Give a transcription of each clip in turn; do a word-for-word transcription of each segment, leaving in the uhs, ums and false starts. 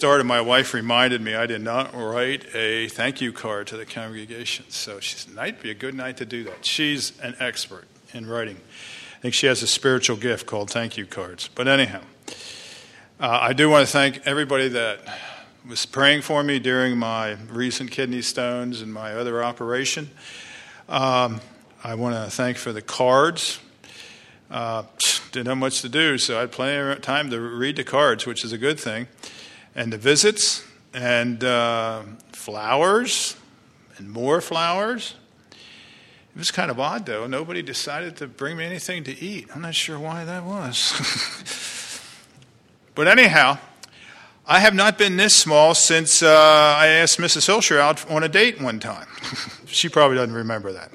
started, my wife reminded me I did not write a thank you card to the congregation. So she said, "Night be a good night to do that." She's an expert in writing. I think she has a spiritual gift called thank you cards. But anyhow, uh, I do want to thank everybody that was praying for me during my recent kidney stones and my other operation. Um, I want to thank for the cards. Uh, didn't have much to do, so I had plenty of time to read the cards, which is a good thing. And the visits, and uh, flowers, and more flowers. It was kind of odd, though. Nobody decided to bring me anything to eat. I'm not sure why that was. But anyhow, I have not been this small since uh, I asked Missus Hilscher out on a date one time. She probably doesn't remember that.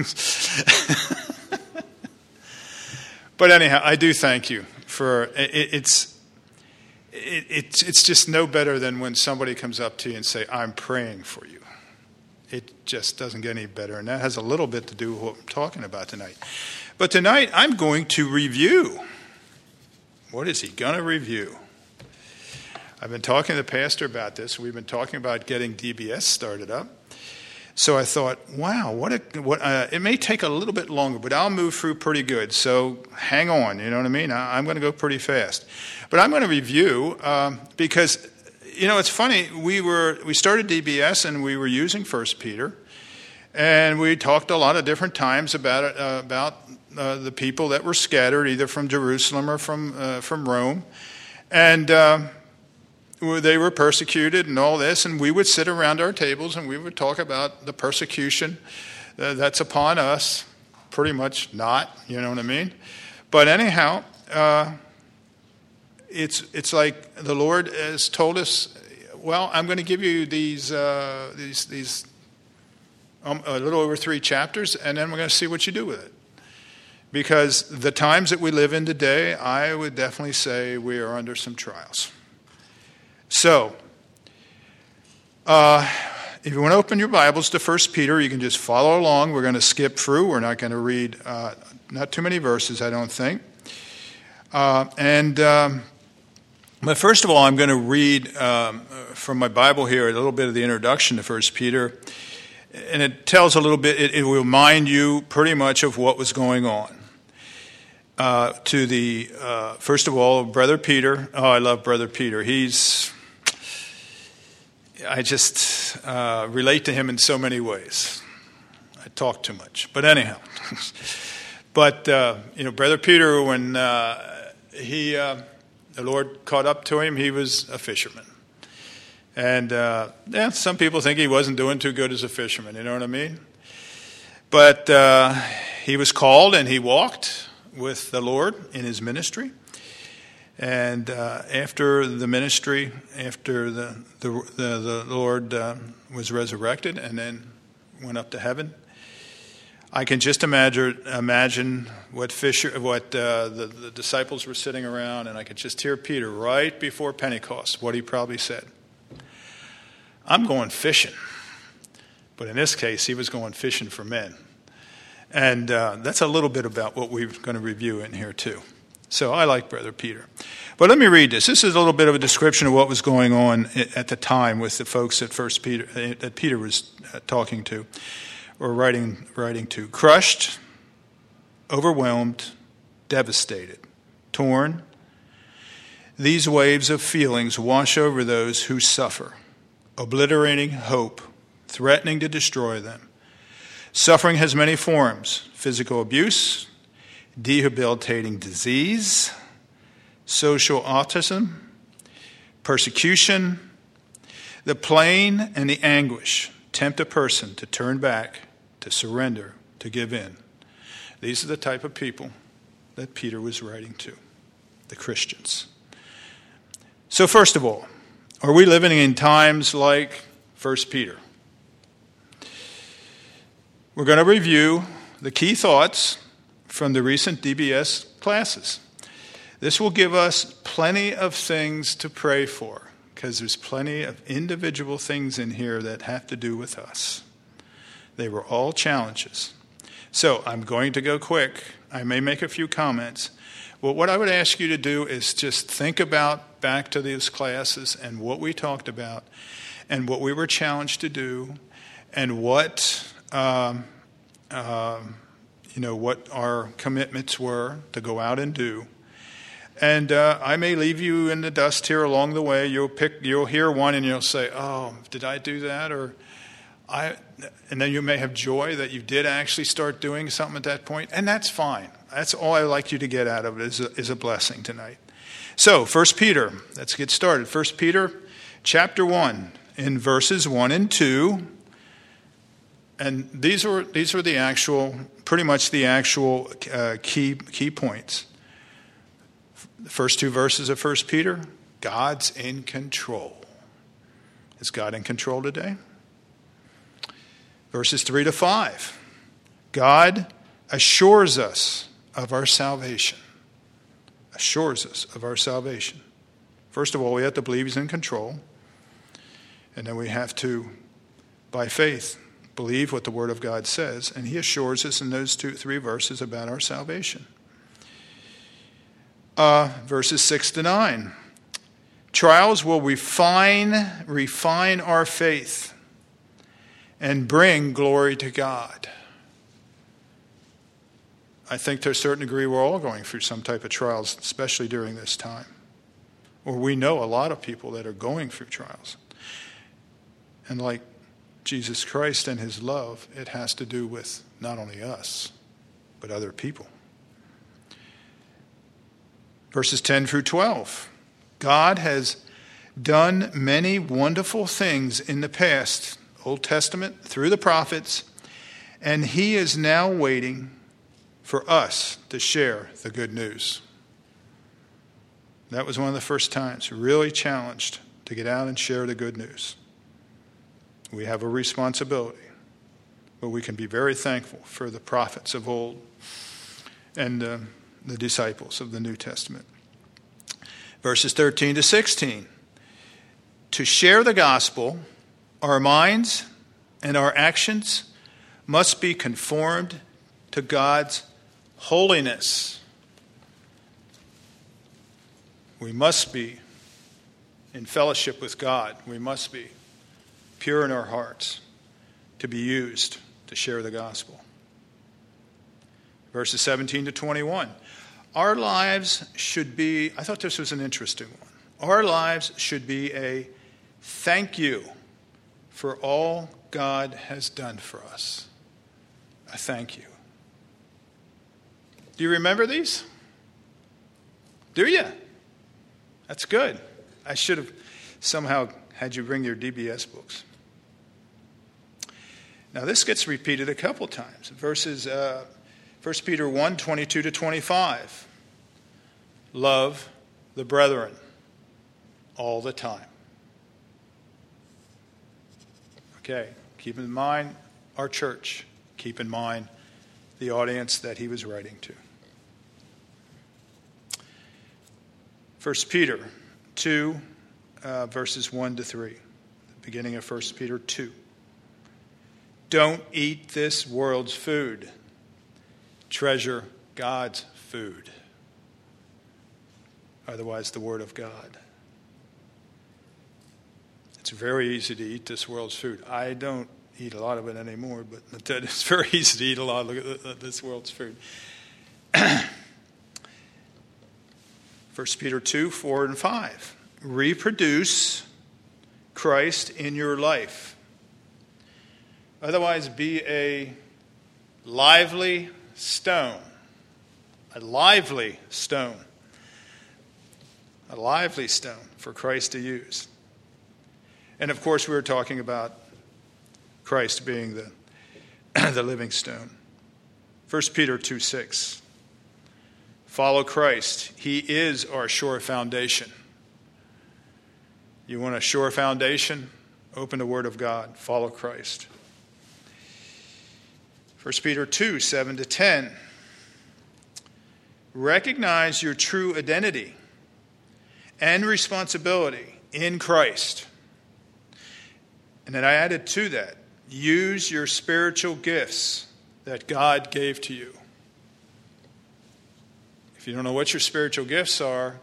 But anyhow, I do thank you for it, it's it, it's it's just no better than when somebody comes up to you and say, "I'm praying for you." It just doesn't get any better, and that has a little bit to do with what I'm talking about tonight. But tonight, I'm going to review. What is he going to review? I've been talking to the pastor about this. We've been talking about getting D B S started up. So I thought, wow, what a, what uh, it may take a little bit longer, but I'll move through pretty good. So hang on, you know what I mean? I, I'm going to go pretty fast. But I'm going to review um, because, you know, it's funny. We were we started D B S and we were using First Peter, and we talked a lot of different times about it, uh, about uh, the people that were scattered either from Jerusalem or from uh, from Rome, and. Uh, They were persecuted and all this, and we would sit around our tables and we would talk about the persecution uh, that's upon us. Pretty much not, you know what I mean? But anyhow, uh, it's it's like the Lord has told us, well, I'm going to give you these uh, these these um, a little over three chapters, and then we're going to see what you do with it. Because the times that we live in today, I would definitely say we are under some trials. So, uh, if you want to open your Bibles to First Peter, you can just follow along. We're going to skip through. We're not going to read uh, not too many verses, I don't think. Uh, and um, but first of all, I'm going to read um, from my Bible here a little bit of the introduction to First Peter, and it tells a little bit. It, it will remind you pretty much of what was going on. Uh, to the uh, first of all, Brother Peter. Oh, I love Brother Peter. He's I just uh, relate to him in so many ways. I talk too much. But anyhow. but, uh, you know, Brother Peter, when uh, he, uh, the Lord caught up to him, he was a fisherman. And, uh, yeah, some people think he wasn't doing too good as a fisherman, you know what I mean? But uh, he was called and he walked with the Lord in his ministry. And uh, after the ministry, after the the, the, the Lord uh, was resurrected and then went up to heaven, I can just imagine imagine what Fisher, what uh, the, the disciples were sitting around, and I could just hear Peter right before Pentecost, what he probably said. I'm going fishing. But in this case, he was going fishing for men. And uh, that's a little bit about what we're going to review in here too. So I like Brother Peter. But let me read this. This is a little bit of a description of what was going on at the time with the folks at First Peter that Peter was talking to or writing writing to. Crushed, overwhelmed, devastated, torn. These waves of feelings wash over those who suffer, obliterating hope, threatening to destroy them. Suffering has many forms: physical abuse, debilitating disease, social autism, persecution. The pain and the anguish tempt a person to turn back, to surrender, to give in. These are the type of people that Peter was writing to, the Christians. So first of all, are we living in times like First Peter? We're going to review the key thoughts from the recent D B S classes. This will give us plenty of things to pray for, because there's plenty of individual things in here that have to do with us. They were all challenges. So I'm going to go quick. I may make a few comments. Well, what I would ask you to do is just think about back to these classes and what we talked about and what we were challenged to do and what, um, uh, you know, what our commitments were to go out and do. And uh, I may leave you in the dust here along the way. You'll pick, you'll hear one and you'll say, oh, did I do that? Or I, and then you may have joy that you did actually start doing something at that point. And that's fine. That's all I'd like you to get out of it is a, is a blessing tonight. So, First Peter, let's get started. First Peter chapter one, in verses one and two. And these are, these are the actual, pretty much the actual uh, key, key points. The first two verses of First Peter, God's in control. Is God in control today? Verses three to five, God assures us of our salvation. Assures us of our salvation. First of all, we have to believe he's in control. And then we have to, by faith, believe what the Word of God says. And he assures us in those two, three verses about our salvation. Uh, verses six to nine. Trials will refine, refine our faith and bring glory to God. I think to a certain degree we're all going through some type of trials, especially during this time. Or we know a lot of people that are going through trials. And like Jesus Christ and his love, it has to do with not only us, but other people. Verses ten through twelve. God has done many wonderful things in the past, Old Testament, through the prophets, and he is now waiting for us to share the good news. That was one of the first times, really challenged to get out and share the good news. We have a responsibility, but we can be very thankful for the prophets of old and uh, the disciples of the New Testament. Verses thirteen to sixteen. To share the gospel, our minds and our actions must be conformed to God's holiness. We must be in fellowship with God. We must be pure in our hearts to be used to share the gospel. Verses seventeen to twenty-one. Our lives should be, I thought this was an interesting one. Our lives should be a thank you for all God has done for us. A thank you. Do you remember these? Do you? That's good. I should have somehow had you bring your D B S books. Now this gets repeated a couple times. Verses uh, First Peter one, twenty-two to twenty-five. Love the brethren all the time. Okay, keep in mind our church. Keep in mind the audience that he was writing to. First Peter two, uh, verses one to three. The beginning of First Peter two. Don't eat this world's food. Treasure God's food. Otherwise, the Word of God. It's very easy to eat this world's food. I don't eat a lot of it anymore, but it's very easy to eat a lot of this world's food. First Peter two, four, and five. Reproduce Christ in your life. Otherwise, be a lively stone. A lively stone. A lively stone for Christ to use. And of course, we were talking about Christ being the, the living stone. First Peter two, six. Follow Christ. He is our sure foundation. You want a sure foundation? Open the Word of God. Follow Christ. First Peter two, seven to ten. Recognize your true identity and responsibility in Christ. And then I added to that, use your spiritual gifts that God gave to you. If you don't know what your spiritual gifts are,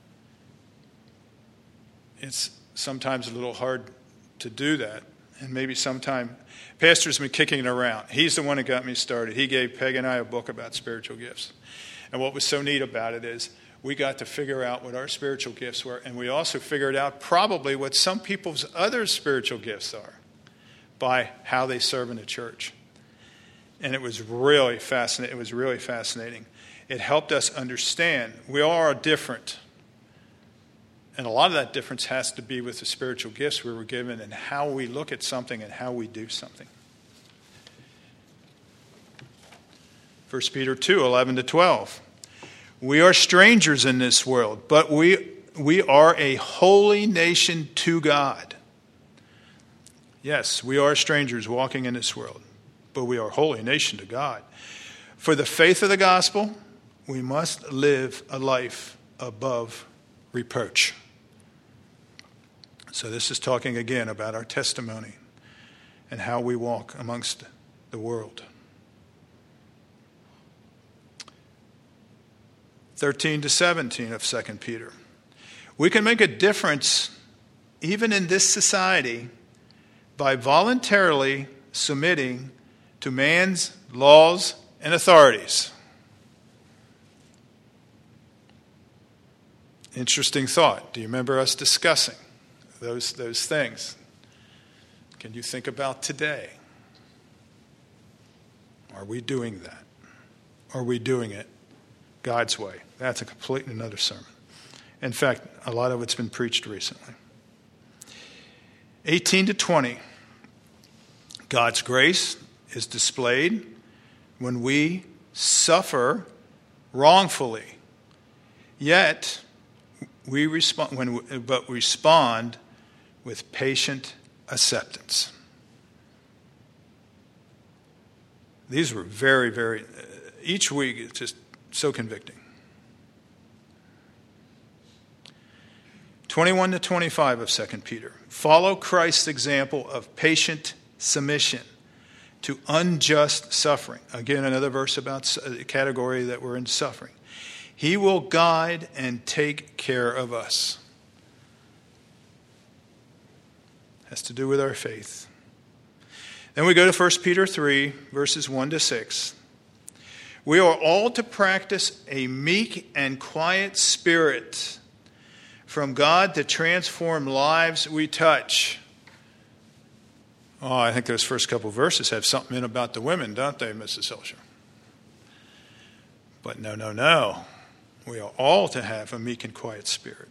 it's sometimes a little hard to do that. And maybe sometime, Pastor's been kicking it around. He's the one that got me started. He gave Peg and I a book about spiritual gifts. And what was so neat about it is we got to figure out what our spiritual gifts were, and we also figured out probably what some people's other spiritual gifts are by how they serve in the church. And it was really fascinating. It was really fascinating. It helped us understand we all are different. And a lot of that difference has to be with the spiritual gifts we were given and how we look at something and how we do something. First Peter two, eleven to twelve. We are strangers in this world, but we we are a holy nation to God. Yes, we are strangers walking in this world, but we are a holy nation to God. For the faith of the gospel, we must live a life above reproach. So this is talking again about our testimony and how we walk amongst the world. thirteen to seventeen of Second Peter. We can make a difference even in this society by voluntarily submitting to man's laws and authorities. Interesting thought. Do you remember us discussing those, those things? Can you think about today? Are we doing that? Are we doing it God's way? That's a completely another sermon. In fact, a lot of it's been preached recently. eighteen to twenty. God's grace is displayed when we suffer wrongfully, yet we respond when we, but respond with patient acceptance. These were very, very. Each week, it's just so convicting. twenty-one to twenty-five of Second Peter. Follow Christ's example of patient submission to unjust suffering. Again, another verse about a category that we're in suffering. He will guide and take care of us. Has to do with our faith. Then we go to First Peter three, verses one to six. We are all to practice a meek and quiet spirit from God to transform lives we touch. Oh, I think those first couple verses have something in about the women, don't they, Missus Hilscher? But no, no, no. We are all to have a meek and quiet spirit.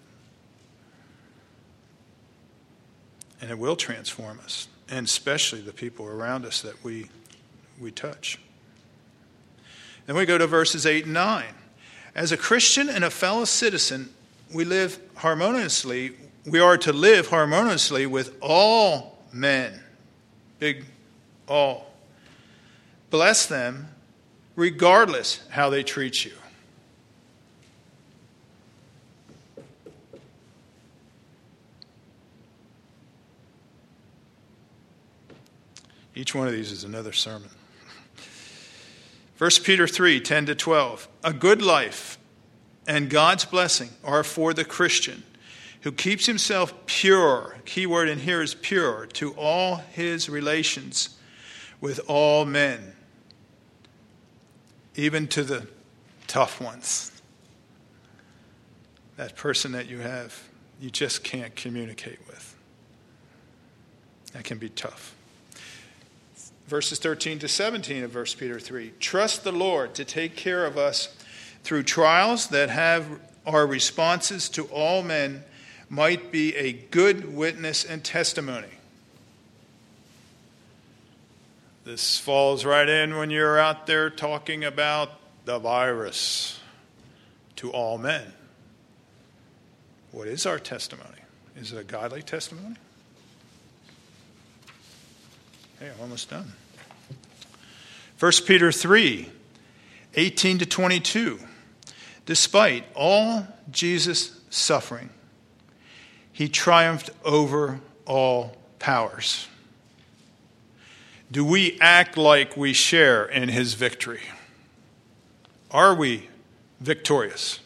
And it will transform us, and especially the people around us that we we touch. Then we go to verses eight and nine. As a Christian and a fellow citizen, we live harmoniously. We are to live harmoniously with all men. Big all. Bless them regardless how they treat you. Each one of these is another sermon. First Peter three, ten to twelve. A good life and God's blessing are for the Christian who keeps himself pure. Key word in here is pure to all his relations with all men, even to the tough ones. That person that you have, you just can't communicate with. That can be tough. Verses thirteen to seventeen of First Peter three. Trust the Lord to take care of us through trials that have our responses to all men might be a good witness and testimony. This falls right in when you're out there talking about the virus to all men. What is our testimony? Is it a godly testimony? Hey, I'm almost done. First Peter three, eighteen to twenty-two. Despite all Jesus' suffering, he triumphed over all powers. Do we act like we share in his victory? Are we victorious?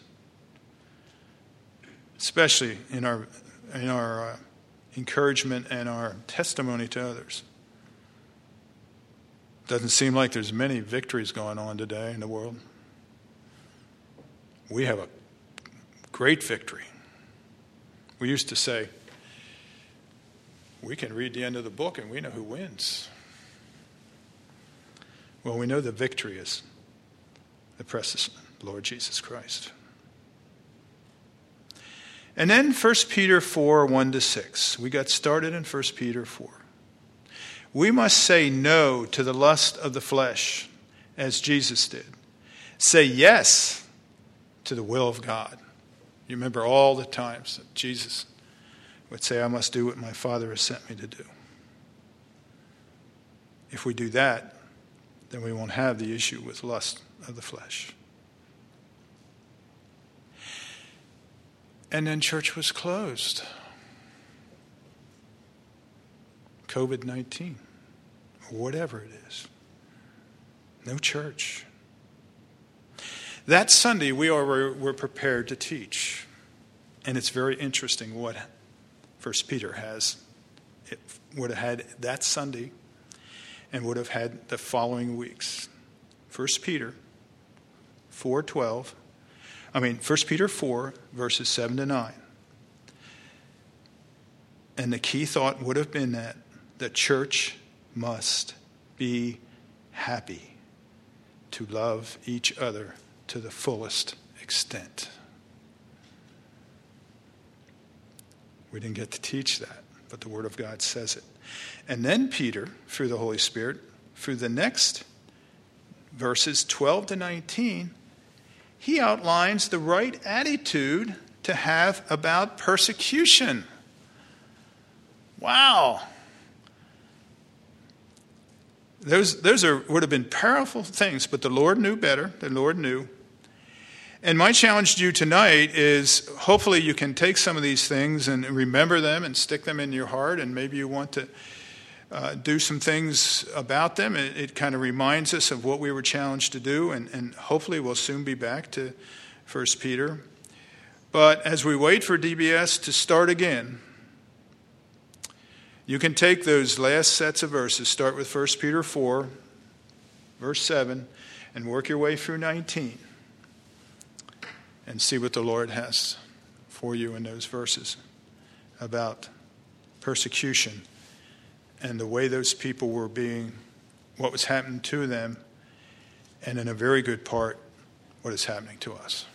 Especially in our in our uh, encouragement and our testimony to others. Doesn't seem like there's many victories going on today in the world. We have a great victory. We used to say, we can read the end of the book and we know who wins. Well, we know the victory is the precious Lord Jesus Christ. And then First Peter four, one to six. We got started in First Peter four. We must say no to the lust of the flesh, as Jesus did. Say yes to the will of God. You remember all the times that Jesus would say, I must do what my Father has sent me to do. If we do that, then we won't have the issue with lust of the flesh. And then church was closed. covid nineteen, or whatever it is. No church. That Sunday, we are, were prepared to teach. And it's very interesting what First Peter has. It would have had that Sunday and would have had the following weeks. First Peter four twelve. I mean, First Peter four, verses seven to nine. And the key thought would have been that the church must be happy to love each other to the fullest extent. We didn't get to teach that, but the Word of God says it. And then Peter, through the Holy Spirit, through the next verses twelve to nineteen, he outlines the right attitude to have about persecution. Wow. Those, those are, would have been powerful things, but the Lord knew better. The Lord knew. And my challenge to you tonight is hopefully you can take some of these things and remember them and stick them in your heart, and maybe you want to uh, do some things about them. It, it kind of reminds us of what we were challenged to do, and, and hopefully we'll soon be back to First Peter. But as we wait for D B S to start again, you can take those last sets of verses, start with First Peter four, verse seven, and work your way through nineteen. And see what the Lord has for you in those verses about persecution and the way those people were being, what was happening to them, and in a very good part, what is happening to us.